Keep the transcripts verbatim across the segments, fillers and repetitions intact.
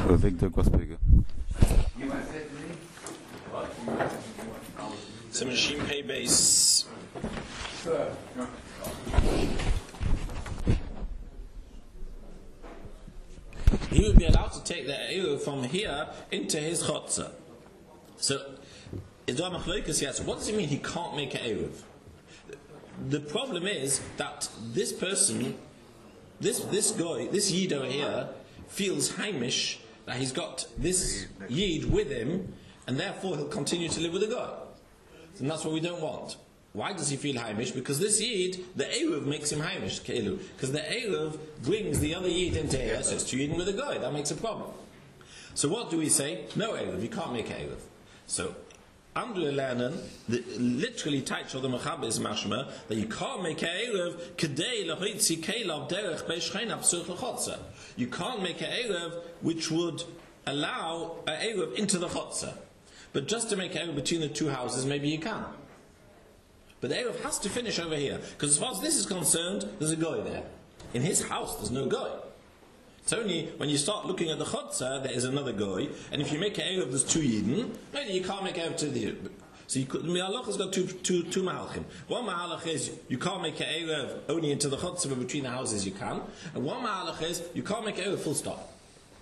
Victor Gospege. It's a machine pay base. He would be allowed to take the eruv from here into his chotzer. So, yes, what does it mean he can't make an eruv? The problem is that this person, this this guy, this yid over here, feels heimish that he's got this yid with him, and therefore he'll continue to live with the guy. And that's what we don't want. Why does he feel heimish? Because this yid, the eruv makes him heimish, because the eruv brings the other yid into here, so it's two yidin with a guy. That makes a problem. So what do we say? No eruv, you can't make eruv. So, under lernen, the literally title of the Mechaber is mashma that you can't make a eruv kedei lehitzi kelav derech beishcheina psuch lechotzer. You can't make a eruv which would allow a eruv into the chotzer. But just to make a eruv between the two houses, maybe you can. But the eruv has to finish over here, because as far as this is concerned, there's a guy there. In his house, there's no guy. It's only when you start looking at the chotzer, there is another guy, and if you make an eruv, there's two yidden, maybe you can't make an eruv to the... So you could, the halach has got two, two, two mahalchim. One mahalach is, you can't make an eruv only into the chotzer, but between the houses you can. And one mahalach is, you can't make an eruv full stop.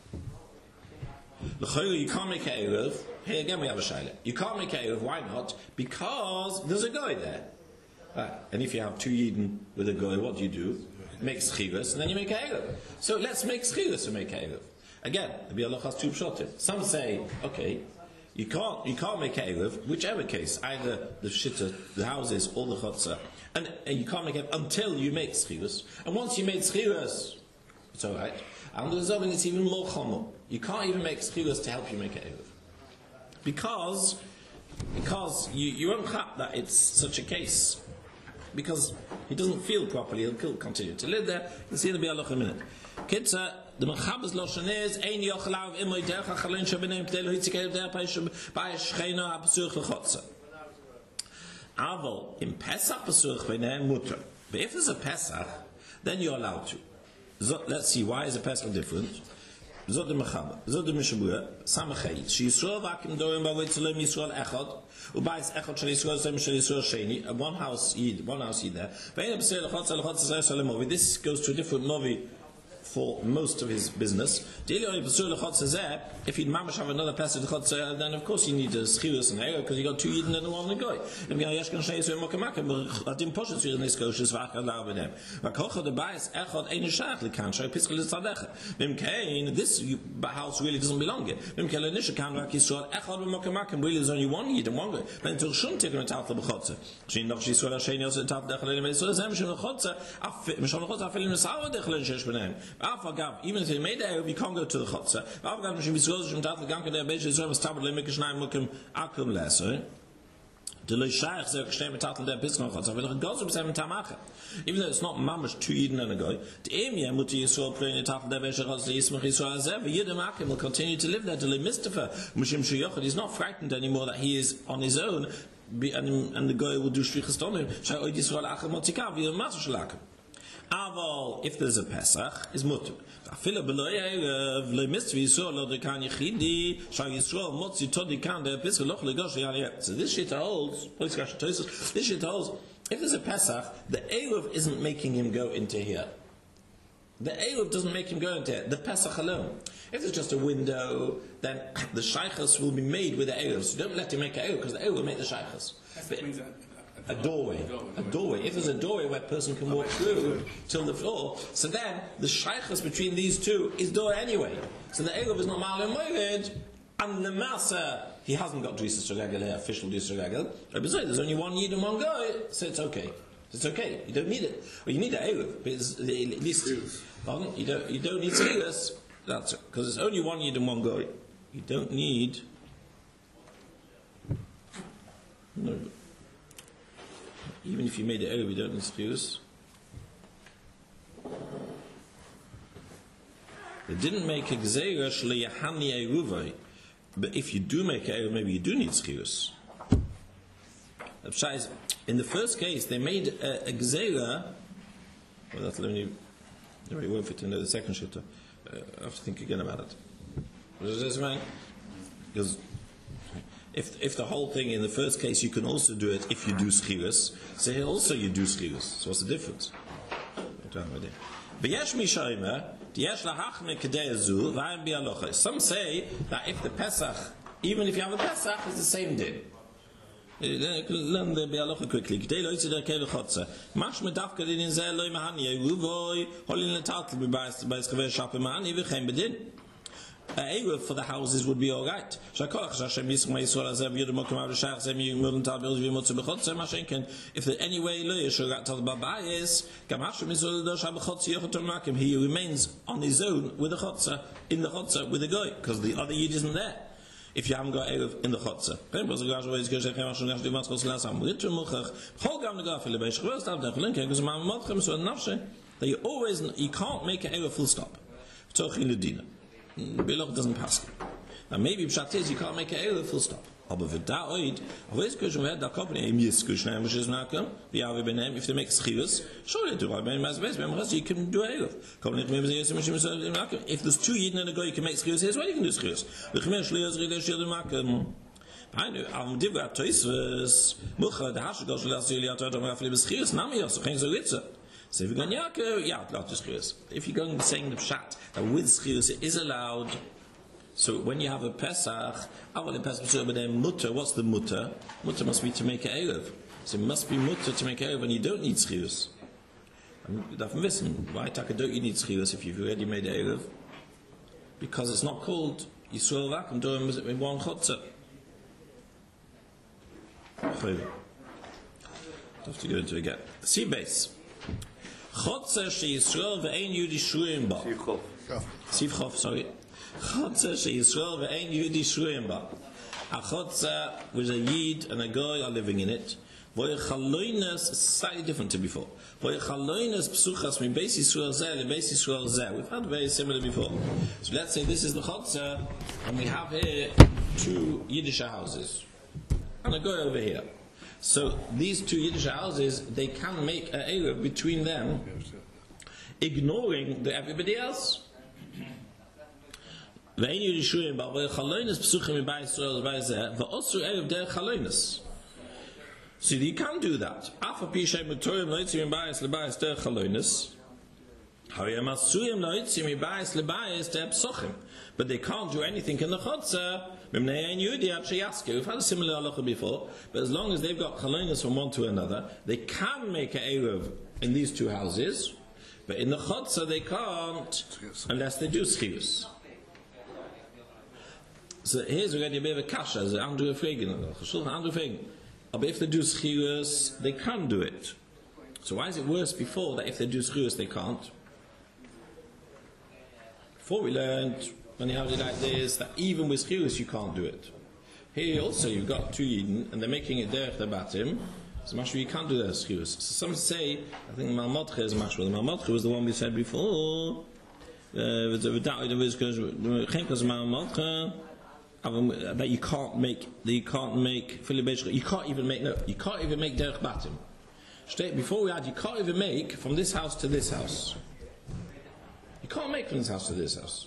You can't make an eruv, here again we have a shayla. You can't make an eruv, why not? Because there's a guy there. Right. And if you have two yidden with a guy, what do you do? Make schirus, and then you make a eruv. So let's make schirus and make a eruv. Again, the Bialoch has two pshatim. Some say, okay, you can't you can't make a eruv, whichever case, either the shitta, the houses, or the chotzer, and, and you can't make it until you make schirus. And once you made schirus, it's all right. And there's something that's even more chomer. You can't even make schirus to help you make a eruv, because because you you won't have that it's such a case. Because he doesn't feel properly, he'll continue to live there. You'll see the Bialoch in a minute. Kitza, the Mechaber's Lashon is, Ein yochalav imoy derech hachalin shabenem k'dei lo hitzikev derech b'ay shcheina ha'pesuch l'chotzer. Aval, in Pesach pesuch b'nei mutter. But if there's a Pesach, then you're allowed to. So, let's see, why is a Pesach different? Zot the Mechaber, Zot the Mishabura, Samachay, She Yisrael vakim dorim b'avotzolem Yisrael echad, ubayis echad shel Yisrael sem shel Yisrael sheni, and one house yid, one house yid there. Ve'ena b'seir l'chotzer l'chotzer zeh shalem movi. This goes to a different movi for most of his business. If he'd mamash have another passage chotzer, then of course you need a schirus and eruv because you got two yidden and one guy. If you yesh kan shnei yisrael mokamak, but adim poshet yidden iskoshes v'achad la'avenem. V'kocha the bias echad ein yishach likan shay piskel l'tzadecha. V'imkein this house really doesn't belong here. V'imkein l'nisha kan rak yisrael echad v'mokamak, and really there's only one yid and one guy. Then till shun tikun etat l'b'chotzer. Shin noch yisrael ha'sheni also etat l'decha l'elim yisrael zem shem l'chotzer misham l'chotzer afilim l'sawa decha l'en shesh b'neim. Even if he made it, you can't go to the chotzer. Even though it's not mamash two yidden and a guy, will continue to live there till he mistifer. He's not frightened anymore that he is on his own, and the guy will do shvichas on him. Aval, if there's a Pesach, is mutter. So this shit holds, this shit holds, if there's a Pesach, the eruv isn't making him go into here. The eruv doesn't make him go into here, the Pesach alone. If there's just a window, then the shaychus will be made with the eruv. So don't let him make an eruv, because the eruv will make the shaychus. A doorway, a doorway. If there's a doorway where a person can walk through till the floor, so then the shaychus between these two is door anyway. So the eruv is not ma'alim moed, and the masa he hasn't got drisas regel here, official drisas regel. But besides, there's only one yid and one guy, so it's okay. It's okay. You don't need it. Well, you need an eruv, but it's, at least pardon, you don't you don't need schirus. That's it, because it's only one yid and one guy. You don't need. No. Even if you made it eruv, you don't need schirus. They didn't make a gzeira shleyahani eruvai, but if you do make it eruv, maybe you do need schirus. In the first case, they made a, a gzeira. Well, that's only the very word for it in the second shitta. Uh, I have to think again about it. Does this mean? Because if if the whole thing in the first case you can also do it if you do schirus, so here also you do schirus. So what's the difference? Some say that if the Pesach, even if you have a Pesach, it's the same day. Learn the bialocha quickly. Gdei lo yitzer kele chotze. Mach me dafka din in zeh loy mahani yevuvoy holin letatl bebayis bebayis chaver shape mahani v'chem bedin. A eruv for the houses would be all right. Shakolach Hashem Yisrael Yisrael Azev Yudam Mokum Avishach Zem Yudam Tal Bilz V'Motzu B'Chotze Mashenken. If there any way lo Yisrael Tal Babayis Gam Hashem Yisrael Dosh B'Chotze Yochotom Makim. He remains on his own with the chotze in the chotze with the goy because the other yid isn't there. If you haven't got eruv in the chotze. That you always you can't make an eruv full stop. Tzochin Ledina. Biloch doesn't pass. Now maybe pshat is you can't make an eruv full stop. Aber für da oid, always kushum had da company im yes kushna which is nakem. We have been name if they make schirus, show it to right. When mas best, when you can do eruv. Company maybe yes mishim nakem. If there's two yidden and a guy you can make schirus, here's what you can do schirus. We khmer shlios rede shel nakem. I know am divra tois mucha da hash gosh las yeli atot am afle schirus nam yos, kein so ritze. So if you're going, yeah, yeah, if you're going saying the pshat that with schirus it is allowed, so when you have a Pesach, mutter, what's the mutter? Mutter must be to make an eruv. So it must be mutter to make an eruv, and you don't need schirus. You have to listen. Why taka don't you need schirus if you've already made an eruv? Because it's not called Yisrael Vakum doing in one chotzer. I have to go into it again. See base. Chotzer she Yisrael ve'ein Yudi shruim ba. Siv Chof, sorry. Chotzer she Yisrael ve'ein Yudi shruim ba. A chotzer with a yid and a guy are living in it. Voy chaloinus is slightly different to before. Voy chaloinus psuchas min beis Yisrael zeh le beis Yisrael zeh. We've had very similar before. So let's say this is the chotzer, and we have here two Yiddish houses and a guy over here. So these two Yiddish houses, they can make an eruv between them, ignoring the everybody else. So you can do that. But they can't do anything in the chotzer. We've had a similar halacha before, but as long as they've got chalonis from one to another, they can make an eruv in these two houses, but in the chotzer they can't unless they do schirus. So here's already a bit of a kasha, as Andrew Fragen. But if they do schirus, they can do it. So why is it worse before that if they do schirus they can't? Before we learned, when you have it like this, that even with schirus you can't do it. Here also you've got two yidden, and they're making it derech the batim, so mashma you can't do that schirus. So some say, I think Malmotche is mashma. The Malmotche was the one we said before. That you can't make, that you can't make, you can't even make, no, you can't even make derech batim. Straight before we had, you can't even make from this house to this house. You can't make from this house to this house.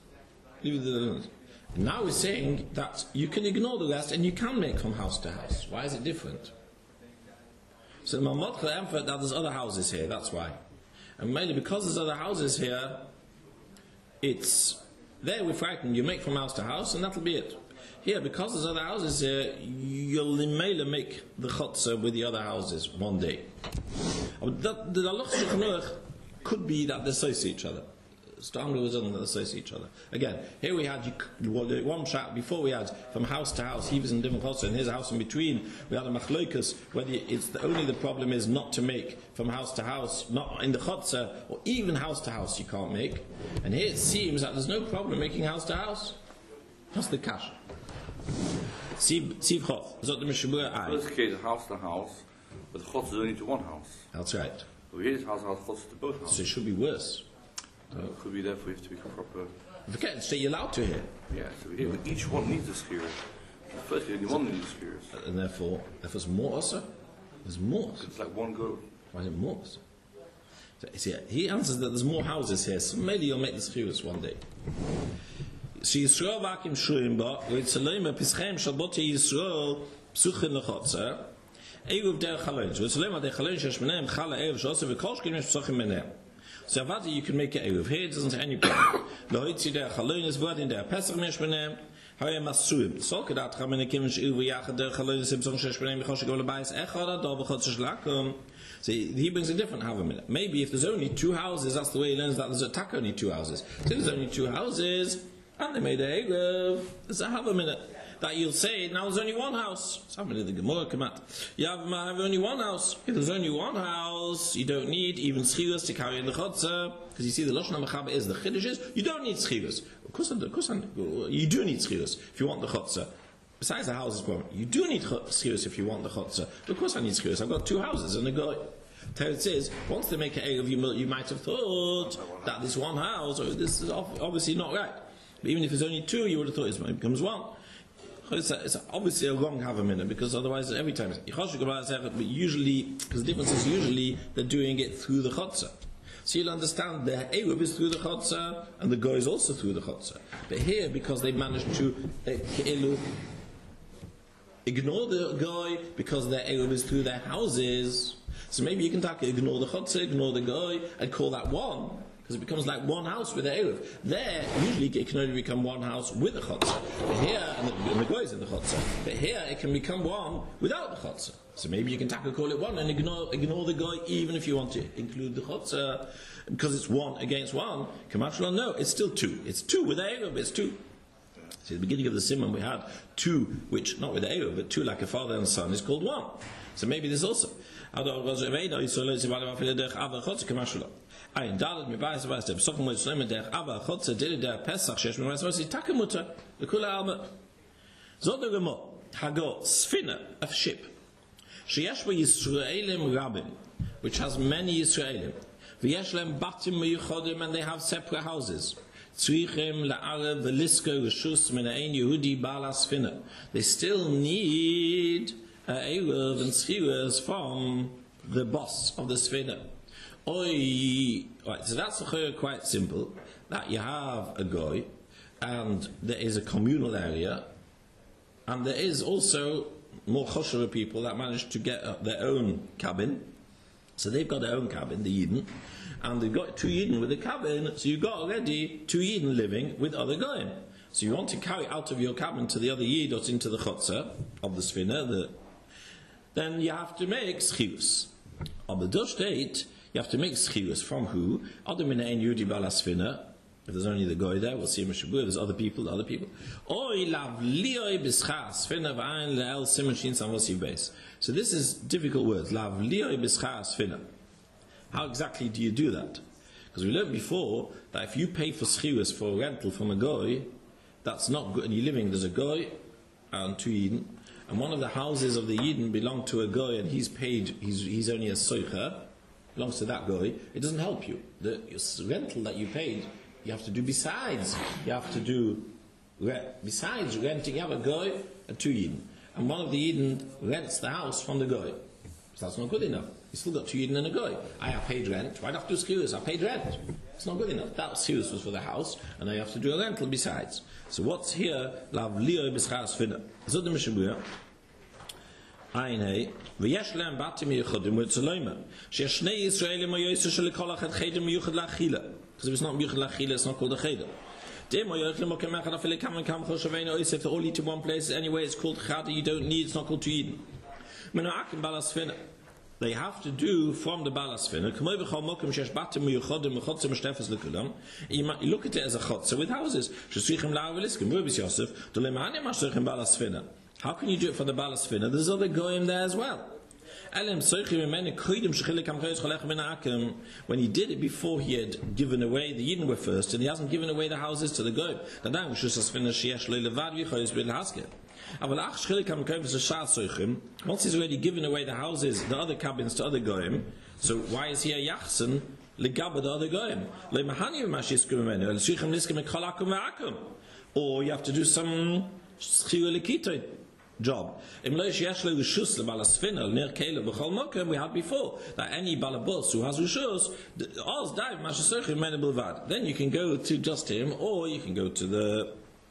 Now we're saying that you can ignore the rest and you can make from house to house. Why is it different? So the Malmotche emphasized that there's other houses here, that's why. And mainly because there's other houses here, it's there we're frightened, you make from house to house and that'll be it. Here, because there's other houses here, you'll make the chotzer with the other houses one day. The halacha could be that they associate each other. Strongly was on that associate each other. Again, here we had one shot before we had from house to house. He was in different chotzer, and his house in between. We had a machlokas whether it's the, only the problem is not to make from house to house, not in the chotzer, or even house to house you can't make. And here it seems that there's no problem making house to house. That's the kasha. Siv Chof. Is that the Mishabura Ai? In this case, house to house, but the chotzer is only to one house. That's right. So here it's house to house, chotzer to both houses. So it should be worse. Uh, could be therefore you have to be proper. Forget, so you're allowed to here. Yeah, so here, but each one needs a schirus. First, only one needs a schirus. And therefore, if there's more also, there's more. It's like one go. Why is it more? So, see, he answers that there's more houses here, so maybe you'll make the schirus one day. שישראל ואקים שויים בה, ואצלם פסחם של בוטי ישראל פסוחים לחוצה, ערב דרך חלון. ואצלם דרך חלון שיש ביניהם חל הערב שעושה וכל שכנים יש פסוחים ביניהם. So Avadi, you can make it Eruv. Here it doesn't have any problem. Loitzi der Chalonis Vodin der Pesach Mesh Benem. Hoye Masuim. So Kedat Chamene Kim Shivu Yachad der Chalonis Ibzon Shesh Benem Yechosh Gol Bayis Echad Ador B'chot Shlakum. So he brings a different Havamina. Maybe if there's only two houses, that's the way he learns that there's a tak only two houses. So there's only two houses, and they made a Eruv. There's a Havamina. That you'll say, now there's only one house. Somebody in the Gemara come out. You have, have only one house. If there's only one house, you don't need even schirus to carry in the chotzer. Because you see, the Lashon HaMechaba is, the chiddush is, you don't need schirus. Of course, of course, you do need schirus if you want the chotzer. Besides the houses problem, you do need schirus if you want the chotzer. Of course I need schirus. I've got two houses and a guy. Teretz says, once they make an egg of you, you might have thought that this one house, or this is obviously not right. But even if it's only two, you would have thought it becomes one. It's, a, it's obviously a wrong Havamina, because otherwise every time but usually, because the difference is usually they're doing it through the Chotzer. So you'll understand the Eruv is through the Chotzer and the Goy is also through the Chotzer. But here, because they managed to uh, ignore the Goy because their Eruv is through their houses, so maybe you can take, ignore the Chotzer, ignore the Goy, and call that one. Because it becomes like one house with the Eruv. There, usually it can only become one house with a Chotzer. But here, and the, and the Goy is in the Chotzer. But here, it can become one without the Chotzer. So maybe you can tackle call it one and ignore ignore the Goy even if you want to include the Chotzer. Because it's one against one. Kamashla, no, it's still two. It's two with the Eruv, it's two. See, at the beginning of the Simon we had two, which, not with the Eruv, but two like a father and son is called one. So maybe this also. Ein Dalet mir weiß weiß der Besuchen muss nehmen der aber Chotze der der Pesach shesh mir weiß was die Takemutter the Kula Alma so der Gemo Hago Sfina a ship sheyesh ba Yisraelim Rabim which has many Yisraelim v'yesh lem batim miyuchodim and they have separate houses tzrichem la'arev v'lisko reshus min ein Yehudi bala Sfina they still need a Eruv and schirus from the boss of the Sfina. Oi, right, so that's quite simple. That you have a goy, and there is a communal area, and there is also more choshev people that manage to get their own cabin. So they've got their own cabin, the Yidden, and they've got two Yidden with a cabin. So you've got already two Yidden living with other goyim. So you want to carry out of your cabin to the other Yid or into the chotzer of the Sfina, the, then you have to make schirus. On the Dutch state, you have to make schirus from who? Other min ein Yehudi bala Sfina. If there's only the goy there, we'll see him Shabu. If there's other people, other people. Oy lav lioi b'schar Sfina v'ayin le'el simon shin samvosiv beis. So this is difficult words. Lav lioi b'schar Sfina. How exactly do you do that? Because we learned before that if you pay for schirus for a rental from a goy, that's not good. And you're living, there's a goy and two Yidden, and one of the houses of the Yidden belong to a goy, and he's paid. He's he's only a soicher. Belongs to that goy, it doesn't help you. The rental that you paid, you have to do besides. You have to do, besides renting, you have a goy and two Yidden. And one of the Yidden rents the house from the goy. So that's not good enough. You still got two Yidden and a goy. I have paid rent, why do I have to do schirus? I paid rent. It's not good enough. That schirus was for the house, and now you have to do a rental besides. So what's here? Lav lioi b'schar Sfina. So the Mishabuya. Ein ויש להם בתים מיוחדים וצלוימה שיש שני ישראלים או יועצו שלכל אחד חדר מיוחד לאכילה because if it's not מיוחד לאכילה it's not called a חדר דם או יועץ למוקם אחד אפילו כמה וכמה חושבים או if they're all eat in one place anyway it's called chada you don't need it's not called to eat מנועקים בעל הספינה they have to do from the בעל הספינה כמו בכל מוקם שיש בתים מיוחדים וחוצה משתפס לכולם you look at it as a chotzer with houses שצריכים לערב ולסכים רביס יוסף דולמאני מה שצריכים בעל הספינה. How can you do it for the Balas Sfina? There's other goyim there as well. When he did it before he had given away, the Yidden were first, and he hasn't given away the houses to the goyim. Once he's already given away the houses, the other cabins to other goyim, so why is he a yachsen? The other goyim. Or you have to do some job. We had before that any balabos who has rishus, then you can go to just him, or you can go to the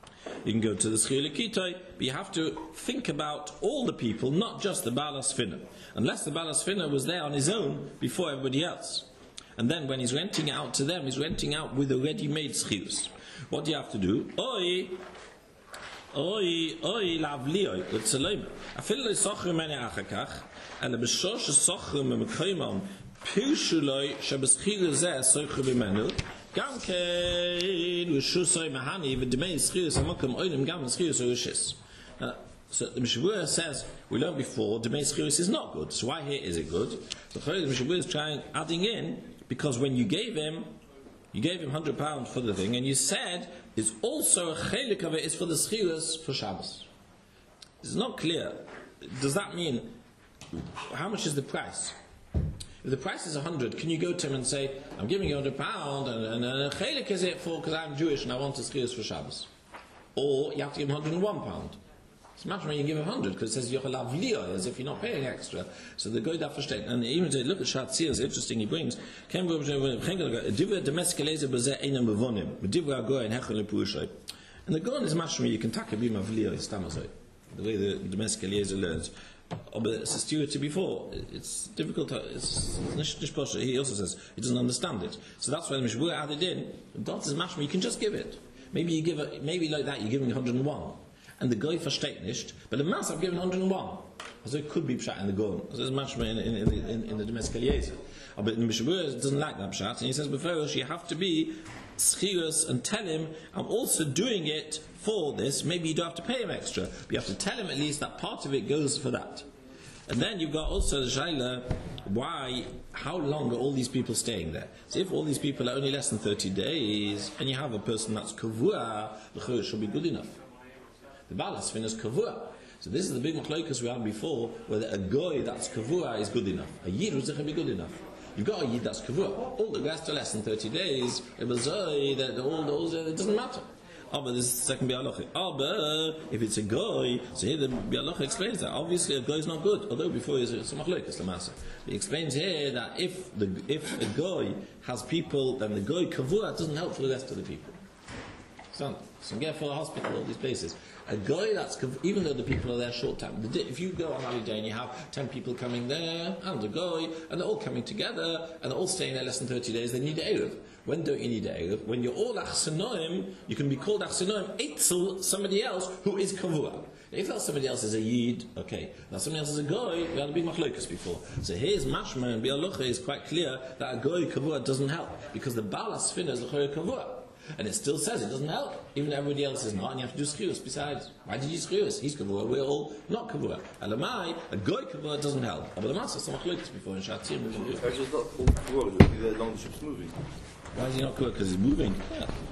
you can go to the Schir Lekitoi, but you have to think about all the people, not just the Baal HaSfina. Unless the Baal HaSfina was there on his own before everybody else. And then when he's renting out to them, he's renting out with a ready-made Schirus. What do you have to do? Oi, oi, oi, lavlioi, l'tzeloim. Afil lo sochrim mene achakach, and the beshosh sochrim memekoimam, pirshuloi, shebeschir zeh sochrim bimenu, gam kein, ushusoi mahani, v'demei schirus amokim oilim gam schirus urishis. So the Mishavur says, we learned before, Demei Schirus is not good. So why here is it good? So the Mishavur is trying, adding in, because when you gave him, you gave him one hundred pounds for the thing, and you said, it's also a chelik of it is for the Schirus for Shabbos. It's not clear. Does that mean, how much is the price? If the price is one hundred, can you go to him and say, I'm giving you one hundred pounds, and, and, and a chelik is it for, because I'm Jewish and I want a Schirus for Shabbos? Or you have to give him one hundred one pounds. It's much more you give him one hundred, because it says Yochelav Liyah, as if you're not paying extra. So the guy that versteht. And even to look at Shatzir, it's interesting, he brings, and the Gon is much more, you can take a beam of Liyah, the way the domestic Eliezer learns. Oh, but it's a steward to before. It's difficult to, it's, it's, he also says, he doesn't understand it. So that's why the Mishvur added in, Dot is much more, you can just give it. Maybe you give it, maybe like that, you're giving one hundred one. And the guy versteht nicht, but the mass I've given one hundred one. So it could be pshat in the Gon. So there's much more in, in, in, in, in the domestic Eliezer. But the Mishabur doesn't like that pshat, and he says, before you have to be schirus and tell him, I'm also doing it for this. Maybe you don't have to pay him extra, but you have to tell him at least that part of it goes for that. And then you've got also the Shaila, why, how long are all these people staying there? So if all these people are only less than thirty days, and you have a person that's kavua, the church should be good enough. The Baal HaSfina is kavua. So this is the big machlokas we had before, whether a goy that's kavua is good enough. A yid was be good enough. You've got a yid that's kavua. All the rest are less than thirty days. It was that all those, it doesn't matter. Oh, but this is the second bialocha. Oh, but if it's a goy, so here the bialocha explains that. Obviously, a goy is not good. Although before he's a machlokas the master. He explains here that if the if a goy has people, then the goy kavua doesn't help for the rest of the people. So, so get for the hospital, all these places. A guy that's, even though the people are there short time, if you go on holiday and you have ten people coming there, and a guy, and they're all coming together, and they're all staying there less than thirty days, they need Erev. When don't you need Erev? When you're all Achsenoim, you can be called Achsenoim, Eitzel, somebody else who is Kavua. If else somebody else is a Yid, okay. Now somebody else is a Goy, we had a big machlokas before. So here's Mashma and Bialocha is quite clear that a Goy Kavua doesn't help, because the Baal HaSfina is a Kavua. And it still says it doesn't help. Even everybody else is not, and you have to do schirus besides. Why did you schirus? He's kavua, we're all not kavua. Elamai, a goy kavua doesn't help. But the master, some machlokas before in Shatzir moving. Why is it not called kavua? Because the long ship's moving. Why is he not kavua? Because he's moving. Yeah.